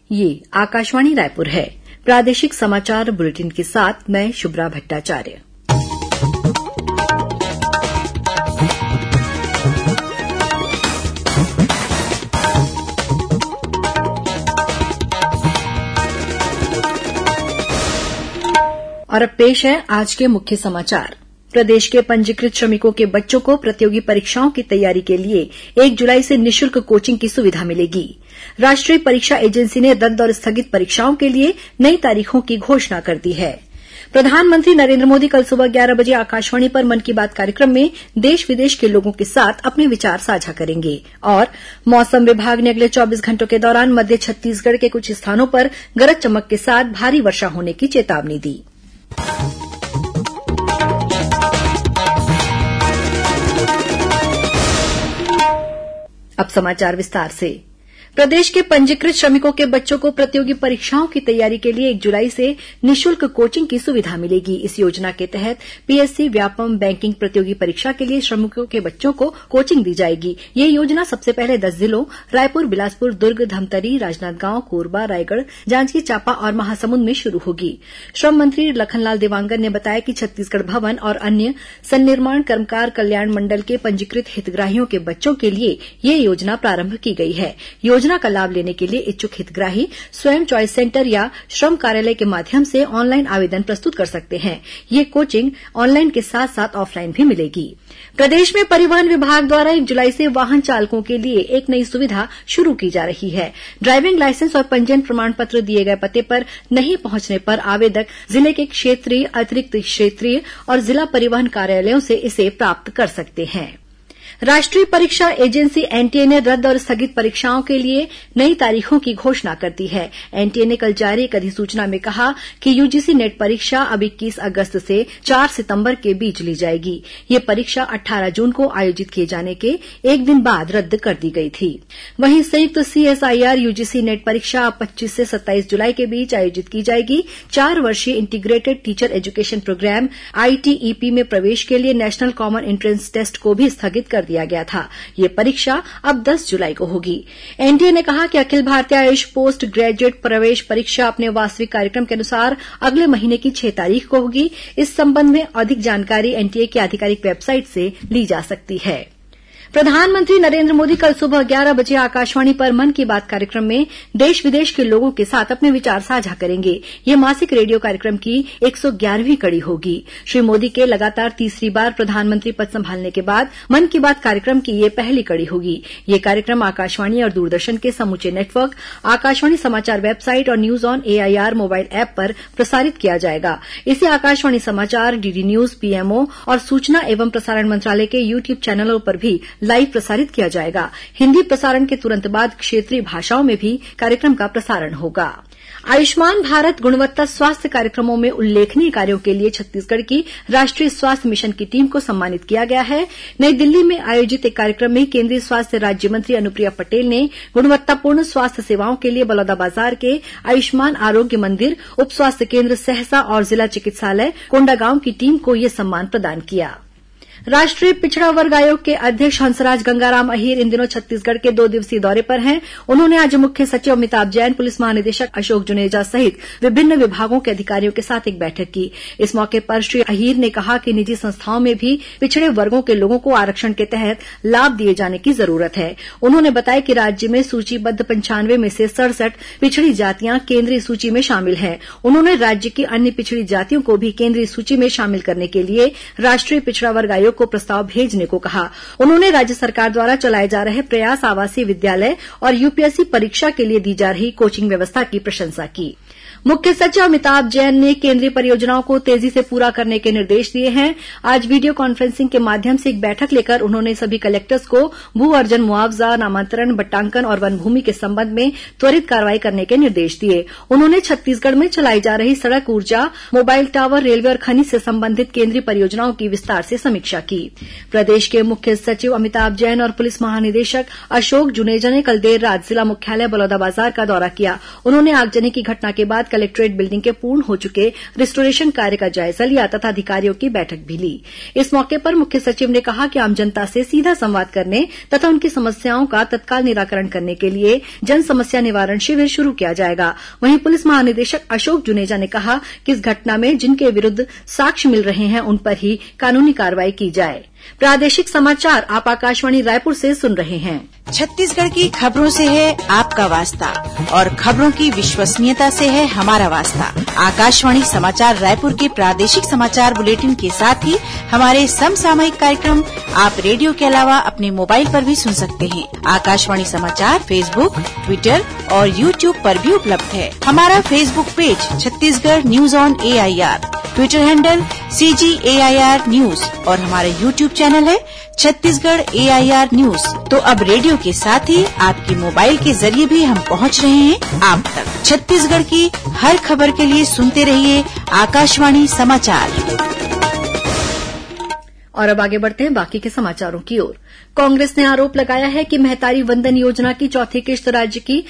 ये आकाशवाणी रायपुर है। प्रादेशिक समाचार बुलेटिन के साथ मैं शुभ्रा भट्टाचार्य। और अब पेश है आज के मुख्य समाचार। प्रदेश के पंजीकृत श्रमिकों के बच्चों को प्रतियोगी परीक्षाओं की तैयारी के लिए 1 जुलाई से निःशुल्क कोचिंग की सुविधा मिलेगी। राष्ट्रीय परीक्षा एजेंसी ने रद्द और स्थगित परीक्षाओं के लिए नई तारीखों की घोषणा कर दी है। प्रधानमंत्री नरेंद्र मोदी कल सुबह 11 बजे आकाशवाणी पर मन की बात कार्यक्रम में देश विदेश के लोगों के साथ अपने विचार साझा करेंगे। और मौसम विभाग ने अगले 24 घंटों के दौरान मध्य छत्तीसगढ़ के कुछ स्थानों पर गरज चमक के साथ भारी वर्षा होने की चेतावनी दी। अब समाचार विस्तार से। प्रदेश के पंजीकृत श्रमिकों के बच्चों को प्रतियोगी परीक्षाओं की तैयारी के लिए 1 जुलाई से निःशुल्क कोचिंग की सुविधा मिलेगी। इस योजना के तहत पीएससी, व्यापम, बैंकिंग प्रतियोगी परीक्षा के लिए श्रमिकों के बच्चों को कोचिंग दी जाएगी। ये योजना सबसे पहले 10 जिलों रायपुर, बिलासपुर, दुर्ग, धमतरी, राजनांदगांव, कोरबा, रायगढ़, जांजगीर चांपा और महासमुंद में शुरू होगी। श्रम मंत्री लखनलाल देवांगन ने बताया कि छत्तीसगढ़ भवन और अन्य सन्निर्माण कर्मकार कल्याण मंडल के पंजीकृत हितग्राहियों के बच्चों के लिए ये योजना प्रारंभ की गई है। योजना का लाभ लेने के लिए इच्छुक हितग्राही स्वयं चॉइस सेंटर या श्रम कार्यालय के माध्यम से ऑनलाइन आवेदन प्रस्तुत कर सकते हैं। ये कोचिंग ऑनलाइन के साथ साथ ऑफलाइन भी मिलेगी। प्रदेश में परिवहन विभाग द्वारा 1 जुलाई से वाहन चालकों के लिए एक नई सुविधा शुरू की जा रही है। ड्राइविंग लाइसेंस और पंजीयन प्रमाण पत्र दिए गए पते पर नहीं पहुंचने पर आवेदक जिले के क्षेत्रीय, अतिरिक्त क्षेत्रीय और जिला परिवहन कार्यालयों से इसे प्राप्त कर सकते हैं। राष्ट्रीय परीक्षा एजेंसी एनटीए ने रद्द और स्थगित परीक्षाओं के लिए नई तारीखों की घोषणा कर दी है। एनटीए ने कल जारी एक अधिसूचना में कहा कि यूजीसी नेट परीक्षा अब 21 अगस्त से 4 सितंबर के बीच ली जाएगी। ये परीक्षा 18 जून को आयोजित किए जाने के एक दिन बाद रद्द कर दी गई थी। वहीं संयुक्त सीएसआईआर यूजीसी नेट परीक्षा अब 25 से 27 जुलाई के बीच आयोजित की जाएगी। 4 वर्षीय integrated teacher education programme ITEP में प्रवेश के लिए नेशनल कॉमन एंट्रेंस टेस्ट को भी स्थगित कर दिया गया था। ये परीक्षा अब 10 जुलाई को होगी। एनटीए ने कहा कि अखिल भारतीय आयुष पोस्ट ग्रेजुएट प्रवेश परीक्षा अपने वास्तविक कार्यक्रम के अनुसार अगले महीने की 6 तारीख को होगी। इस संबंध में अधिक जानकारी एनटीए की आधिकारिक वेबसाइट से ली जा सकती है। प्रधानमंत्री नरेंद्र मोदी कल सुबह 11 बजे आकाशवाणी पर मन की बात कार्यक्रम में देश विदेश के लोगों के साथ अपने विचार साझा करेंगे। ये मासिक रेडियो कार्यक्रम की 111वीं कड़ी होगी। श्री मोदी के लगातार तीसरी बार प्रधानमंत्री पद संभालने के बाद मन की बात कार्यक्रम की ये पहली कड़ी होगी। ये कार्यक्रम आकाशवाणी और दूरदर्शन के समूचे नेटवर्क, आकाशवाणी समाचार वेबसाइट और news on AIR mobile app पर प्रसारित किया जाएगा। इसे आकाशवाणी समाचार, डीडी न्यूज, पीएमओ और सूचना एवं प्रसारण मंत्रालय के यूट्यूब चैनलों पर भी लाइव प्रसारित किया जाएगा। हिन्दी प्रसारण के तुरंत बाद क्षेत्रीय भाषाओं में भी कार्यक्रम का प्रसारण होगा। आयुष्मान भारत गुणवत्ता स्वास्थ्य कार्यक्रमों में उल्लेखनीय कार्यों के लिए छत्तीसगढ़ की राष्ट्रीय स्वास्थ्य मिशन की टीम को सम्मानित किया गया है। नई दिल्ली में आयोजित एक कार्यक्रम में केंद्रीय स्वास्थ्य राज्य मंत्री अनुप्रिया पटेल ने गुणवत्तापूर्ण स्वास्थ्य सेवाओं के लिए बलौदाबाजार के आयुष्मान आरोग्य मंदिर, उप स्वास्थ्य केंद्र सहसा और जिला चिकित्सालय कोंडागांव की टीम को यह सम्मान प्रदान किया। राष्ट्रीय पिछड़ा वर्ग आयोग के अध्यक्ष हंसराज गंगाराम अहीर इन दिनों छत्तीसगढ़ के 2 दिवसीय दौरे पर हैं। उन्होंने आज मुख्य सचिव अमिताभ जैन, पुलिस महानिदेशक अशोक जुनेजा सहित विभिन्न विभागों के अधिकारियों के साथ एक बैठक की। इस मौके पर श्री अहीर ने कहा कि निजी संस्थाओं में भी पिछड़े वर्गों के लोगों को आरक्षण के तहत लाभ दिए जाने की जरूरत है। उन्होंने बताया कि राज्य में सूचीबद्ध 95 में से 67 पिछड़ी जातियां केंद्रीय सूची में शामिल हैं। उन्होंने राज्य की अन्य पिछड़ी जातियों को भी केंद्रीय सूची में शामिल करने के लिए राष्ट्रीय पिछड़ा वर्ग आयोग को प्रस्ताव भेजने को कहा। उन्होंने राज्य सरकार द्वारा चलाए जा रहे प्रयास आवासीय विद्यालय और यूपीएससी परीक्षा के लिए दी जा रही कोचिंग व्यवस्था की प्रशंसा की। मुख्य सचिव अमिताभ जैन ने केंद्रीय परियोजनाओं को तेजी से पूरा करने के निर्देश दिए हैं। आज वीडियो कॉन्फ्रेंसिंग के माध्यम से एक बैठक लेकर उन्होंने सभी कलेक्टर्स को भू अर्जन मुआवजा, नामांतरण, बट्टांकन और वन भूमि के संबंध में त्वरित कार्रवाई करने के निर्देश दिए। उन्होंने छत्तीसगढ़ में चलाई जा रही सड़क, ऊर्जा, मोबाइल टावर, रेलवे और खनिज से संबंधित केंद्रीय परियोजनाओं की विस्तार से समीक्षा की। प्रदेश के मुख्य सचिव अमिताभ जैन और पुलिस महानिदेशक अशोक जुनेजा ने कल देर रात जिला मुख्यालय बलौदाबाजार का दौरा किया। उन्होंने आगजनी की घटना के बाद कलेक्ट्रेट बिल्डिंग के पूर्ण हो चुके रिस्टोरेशन कार्य का जायजा लिया तथा अधिकारियों की बैठक भी ली। इस मौके पर मुख्य सचिव ने कहा कि आम जनता से सीधा संवाद करने तथा उनकी समस्याओं का तत्काल निराकरण करने के लिए जन समस्या निवारण शिविर शुरू किया जाएगा। वहीं पुलिस महानिदेशक अशोक जुनेजा ने कहा कि इस घटना में जिनके विरुद्ध साक्ष्य मिल रहे हैं उन पर ही कानूनी कार्रवाई की जाए। प्रादेशिक समाचार आप आकाशवाणी रायपुर से सुन रहे हैं। छत्तीसगढ़ की खबरों से है आपका वास्ता और खबरों की विश्वसनीयता से है हमारा वास्ता। आकाशवाणी समाचार रायपुर के प्रादेशिक समाचार बुलेटिन के साथ ही हमारे समसामयिक कार्यक्रम आप रेडियो के अलावा अपने मोबाइल पर भी सुन सकते हैं। आकाशवाणी समाचार फेसबुक, ट्विटर और यूट्यूब पर भी उपलब्ध है। हमारा Facebook page Chhattisgarh news on AIR, Twitter handle CGAIR news और हमारा यूट्यूब चैनल है छत्तीसगढ़ AIR न्यूज। तो अब रेडियो के साथ ही आपके मोबाइल के जरिए भी हम पहुंच रहे हैं आप तक। छत्तीसगढ़ की हर खबर के लिए सुनते रहिए आकाशवाणी समाचार। और अब आगे बढ़ते हैं बाकी के समाचारों की ओर। कांग्रेस ने आरोप लगाया है कि महतारी वंदन योजना की चौथी किश्त राज्य की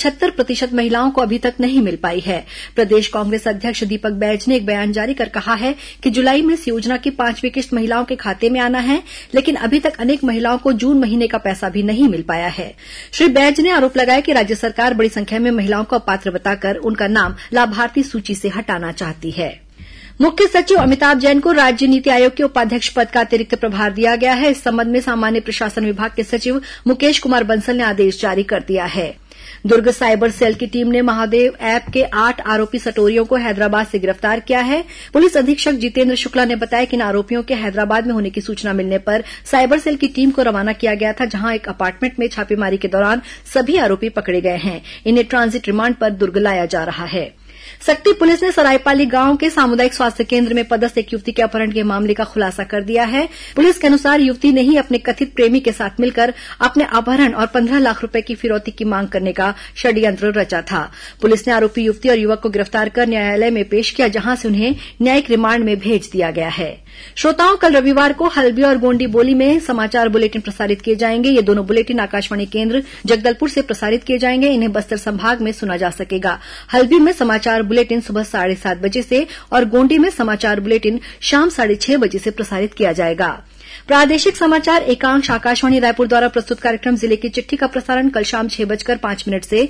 75% महिलाओं को अभी तक नहीं मिल पाई है। प्रदेश कांग्रेस अध्यक्ष दीपक बैज ने एक बयान जारी कर कहा है कि जुलाई में इस योजना की 5वीं किश्त महिलाओं के खाते में आना है, लेकिन अभी तक अनेक महिलाओं को जून महीने का पैसा भी नहीं मिल पाया है। श्री बैज ने आरोप लगाया कि राज्य सरकार बड़ी संख्या में महिलाओं को अपात्र बताकर उनका नाम लाभार्थी सूची से हटाना चाहती है। मुख्य सचिव अमिताभ जैन को राज्य नीति आयोग के उपाध्यक्ष पद का अतिरिक्त प्रभार दिया गया है। इस संबंध में सामान्य प्रशासन विभाग के सचिव मुकेश कुमार बंसल ने आदेश जारी कर दिया है। दुर्ग साइबर सेल की टीम ने महादेव ऐप के 8 आरोपी सटोरियों को हैदराबाद से गिरफ्तार किया है। पुलिस अधीक्षक जितेंद्र शुक्ला ने बताया कि इन आरोपियों के हैदराबाद में होने की सूचना मिलने पर साइबर सेल की टीम को रवाना किया गया था, जहां एक अपार्टमेंट में छापेमारी के दौरान सभी आरोपी पकड़े गए हैं। इन्हें ट्रांजिट रिमांड पर दुर्ग लाया जा रहा है। सक्ती पुलिस ने सरायपाली गांव के सामुदायिक स्वास्थ्य केंद्र में पदस्थ एक युवती के अपहरण के मामले का खुलासा कर दिया है। पुलिस के अनुसार युवती ने ही अपने कथित प्रेमी के साथ मिलकर अपने अपहरण और 15 लाख रुपए की फिरौती की मांग करने का षड्यंत्र रचा था। पुलिस ने आरोपी युवती और युवक को गिरफ्तार कर न्यायालय में पेश किया, जहां से उन्हें न्यायिक रिमांड में भेज दिया गया है। श्रोताओं, कल रविवार को हल्बी और गोंडी बोली में समाचार बुलेटिन प्रसारित किए जाएंगे। ये दोनों बुलेटिन आकाशवाणी केंद्र जगदलपुर से प्रसारित किए जाएंगे। इन्हें बस्तर संभाग में सुना जा सकेगा। हल्बी में समाचार बुलेटिन सुबह 7:30 बजे से और गोंडी में समाचार बुलेटिन शाम 6:30 बजे से प्रसारित किया जाएगा। प्रादेशिक समाचार एकांश आकाशवाणी रायपुर द्वारा प्रस्तुत कार्यक्रम जिले की चिट्ठी का प्रसारण कल शाम 6:05 से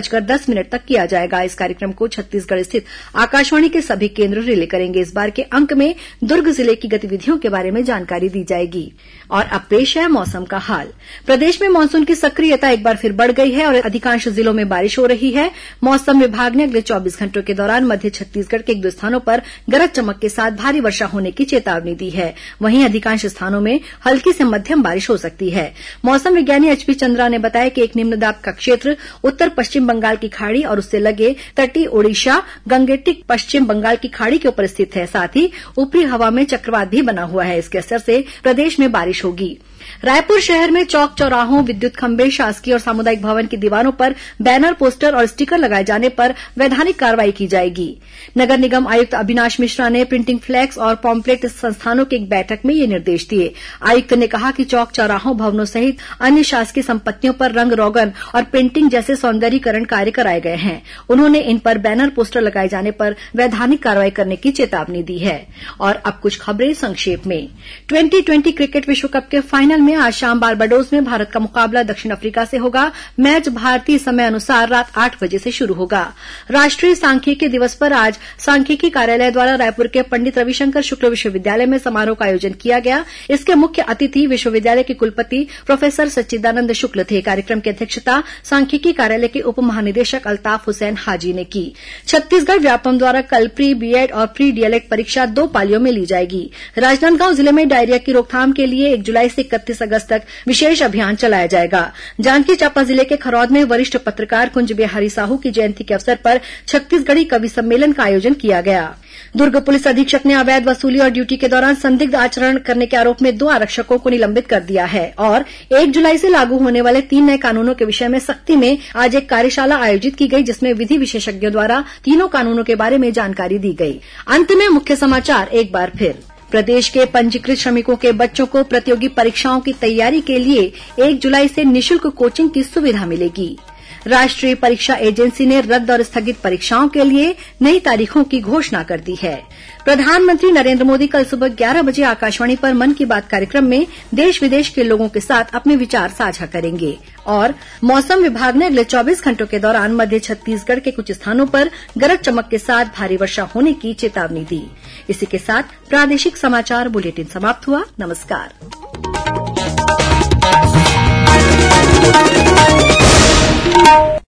6:10 तक किया जाएगा। इस कार्यक्रम को छत्तीसगढ़ स्थित आकाशवाणी के सभी केंद्र रिले करेंगे। इस बार के अंक में दुर्ग जिले की गतिविधियों के बारे में जानकारी दी जाएगी। और अब पेश है मौसम का हाल। प्रदेश में मानसून की सक्रियता एक बार फिर बढ़ गई है और अधिकांश जिलों में बारिश हो रही है। मौसम विभाग ने अगले 24 घंटों के दौरान मध्य छत्तीसगढ़ के 1-2 स्थानों पर गरज चमक के साथ भारी वर्षा होने की चेतावनी दी है। वहीं अधिकांश स्थानों में हल्की से मध्यम बारिश हो सकती है। मौसम विज्ञानी HP चंद्रा ने बताया कि एक निम्न दाब का क्षेत्र उत्तर पश्चिम बंगाल की खाड़ी और उससे लगे तटीय ओडिशा, गंगेटिक पश्चिम बंगाल की खाड़ी के ऊपर स्थित है। साथ ही ऊपरी हवा में चक्रवात भी बना हुआ है। इसके असर से प्रदेश में बारिश होगी। रायपुर शहर में चौक चौराहों, विद्युत खंभे, शासकीय और सामुदायिक भवन की दीवारों पर बैनर, पोस्टर और स्टिकर लगाए जाने पर वैधानिक कार्रवाई की जाएगी। नगर निगम आयुक्त अविनाश मिश्रा ने प्रिंटिंग फ्लैक्स और पॉम्पलेट संस्थानों की एक बैठक में ये निर्देश दिए। आयुक्त ने कहा कि चौक चौराहों, भवनों सहित अन्य शासकीय संपत्तियों पर रंग रोगन और पेंटिंग जैसे सौंदर्यीकरण कार्य कराए गए हैं। उन्होंने इन पर बैनर, पोस्टर लगाए जाने पर वैधानिक कार्रवाई करने की चेतावनी दी है। और अब कुछ खबरें संक्षेप में। 2020 क्रिकेट विश्व कप के फाइनल में आज शाम बारबाडोस में भारत का मुकाबला दक्षिण अफ्रीका से होगा। मैच भारतीय समय अनुसार रात 8 बजे से शुरू होगा। राष्ट्रीय सांख्यिकी दिवस पर आज सांख्यिकी कार्यालय द्वारा रायपुर के पंडित रविशंकर शुक्ल विश्वविद्यालय में समारोह का आयोजन किया गया। इसके मुख्य अतिथि विश्वविद्यालय के कुलपति प्रोफेसर सच्चिदानंद शुक्ल थे। कार्यक्रम की अध्यक्षता सांख्यिकी कार्यालय के उप महानिदेशक अल्ताफ हुसैन हाजी ने की। छत्तीसगढ़ व्यापम द्वारा कल प्री बीएड और प्री डीएलएड परीक्षा 2 पालियों में ली जाएगी। राजनांदगांव जिले में डायरिया की रोकथाम के लिए 1 जुलाई से 31 अगस्त तक विशेष अभियान चलाया जाएगा। जांजगीर चांपा जिले के खरौद में वरिष्ठ पत्रकार कुंज बिहारी साहू की जयंती के अवसर पर छत्तीसगढ़ी कवि सम्मेलन का आयोजन किया गया। दुर्ग पुलिस अधीक्षक ने अवैध वसूली और ड्यूटी के दौरान संदिग्ध आचरण करने के आरोप में 2 आरक्षकों को निलंबित कर दिया है। और 1 जुलाई से लागू होने वाले 3 नए कानूनों के विषय में सक्ती में आज एक कार्यशाला आयोजित की गई, जिसमें विधि विशेषज्ञों द्वारा तीनों कानूनों के बारे में जानकारी दी गई। अंत में मुख्य समाचार एक बार फिर। प्रदेश के पंजीकृत श्रमिकों के बच्चों को प्रतियोगी परीक्षाओं की तैयारी के लिए 1 जुलाई से निःशुल्क कोचिंग की सुविधा मिलेगी। राष्ट्रीय परीक्षा एजेंसी ने रद्द और स्थगित परीक्षाओं के लिए नई तारीखों की घोषणा कर दी है। प्रधानमंत्री नरेंद्र मोदी कल सुबह 11 बजे आकाशवाणी पर मन की बात कार्यक्रम में देश विदेश के लोगों के साथ अपने विचार साझा करेंगे। और मौसम विभाग ने अगले 24 घंटों के दौरान मध्य छत्तीसगढ़ के कुछ स्थानों पर गरज चमक के साथ भारी वर्षा होने की चेतावनी दी। इसी के साथ प्रादेशिक समाचार बुलेटिन समाप्त हुआ। नमस्कार।